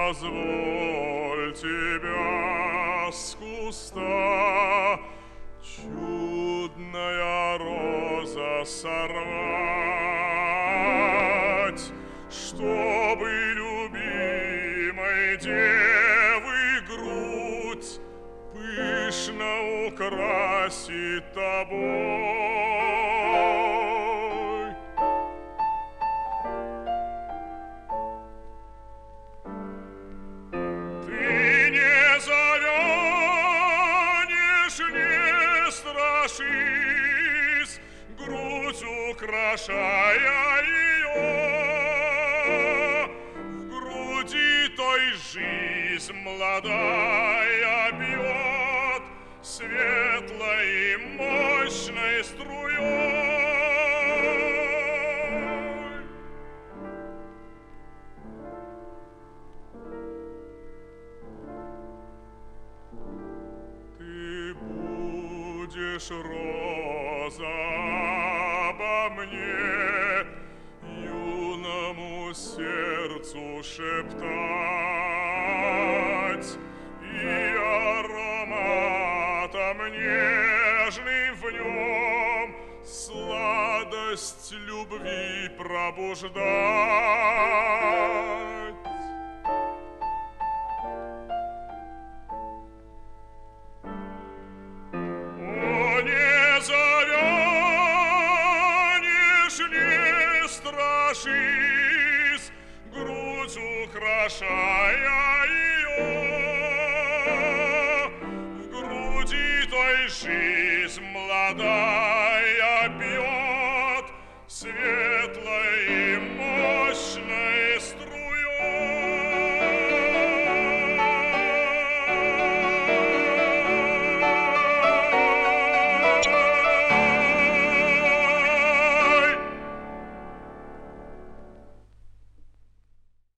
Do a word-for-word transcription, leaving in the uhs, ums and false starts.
позволь тебя с куста чудная роза сорвать, чтобы любимой девы грудь пышно украсит тобой. Ты не завянешь, не страшись, грудь украшая ее, в груди той жизнь молодая бьет светлой и мощной струей. Ты будешь, роза, обо мне юному сердцу шептать, и ароматом нежным в нем сладость любви пробуждать. О, не завянешь, не страшись, грудь украшая ее, в груди той жизнь молодая